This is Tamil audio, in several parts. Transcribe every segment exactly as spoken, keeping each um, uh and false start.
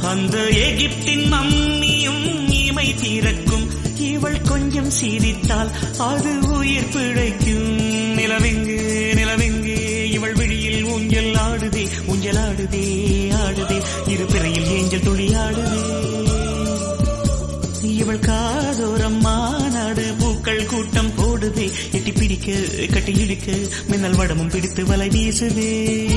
அந்த எகிப்தின் மம்மியும் இமை திறக்கும். இவள் கொஞ்சம் சிரித்தால் அது உயிர் பிழைக்கும். நிலவெங்கு நிலவெங்கு இவள் விழியில் ஊஞ்சல் ஆடுதே, ஊஞ்சல் ஆடுதே ஆடுதே, இரு பிறையில் ஏஞ்சல் துளி ஆடுதே. இவள் காதோரம் மாநாடு பூக்கள் கூட்டம் போடுதே, எட்டி பிடிக்க கட்டி இழுக்க மின்னல் வடமும் பிடித்து வலை வீசுதே.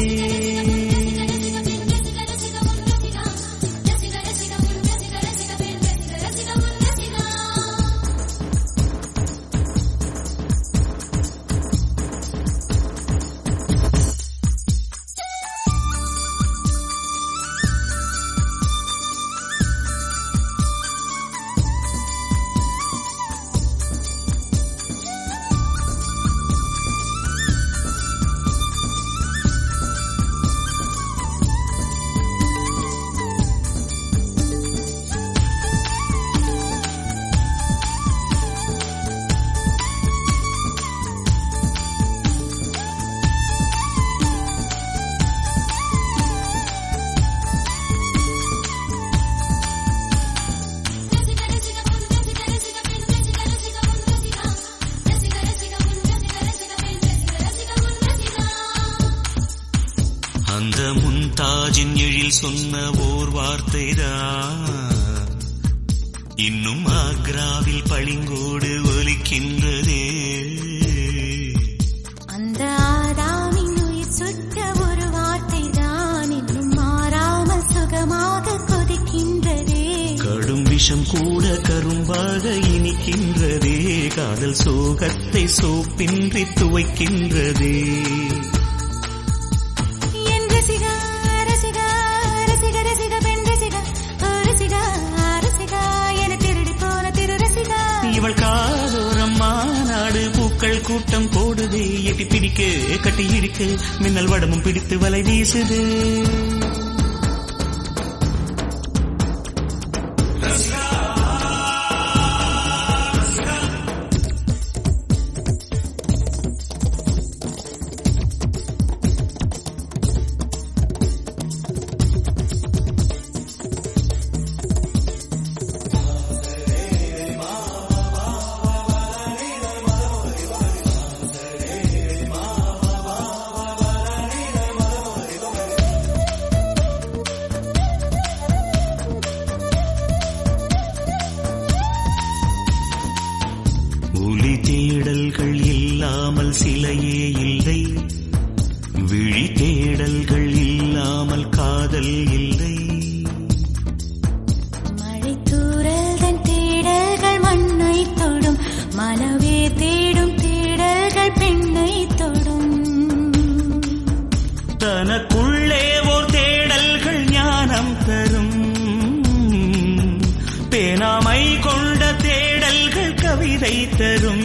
அந்த முன்தாஜின் எழில் சொன்ன ஓர் வார்த்தைதான் இன்னும் ஆக்ராவில் பளிங்கோடு ஒலிக்கின்றதே. அந்த ஆதாமின் உயிர் சுட்ட ஒரு வார்த்தைதான் இன்னும் மாறாமல் சுகமாக கொதிக்கின்றதே. கடும் விஷம் கூட கரும்பாக இனிக்கின்றதே, காதல் சோகத்தை சோப்பின்றி துவைக்கின்றதே. இவள் காதோரம் மாநாடு பூக்கள் கூட்டம் போடுதே, எட்டி பிடிக்க கட்டி இழுக்க மின்னல் வடமும் பிடித்து வலை வீசுது. ஒலி தேடல்கள் இல்லாமல் சிலையே இல்லை, விழி தேடல்கள் இல்லாமல் காதல் இல்லை. மழை தூறல் தேடல்கள் மண்ணை தொடும், மனவே தேடும் தேடல்கள் பெண்ணை தொடும். தனக்குள்ளே ஓர் தேடல்கள் ஞானம் தரும், பேனாமை கொண்ட தேடல்கள் கவிதை தரும்.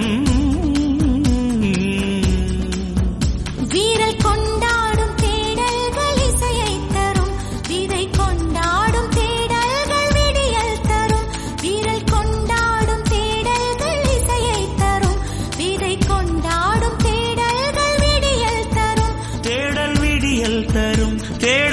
வீரல் கொண்டாடும் தேடல்கள் இசையை தரும், விதை கொண்டாடும் தேடல்கள் விடியல் தரும். வீரல் கொண்டாடும் தேடல்கள் இசையை தரும், விதை கொண்டாடும் தேடல்கள் விடியல் தரும். தேடல் விடியல் தரும், தேடல்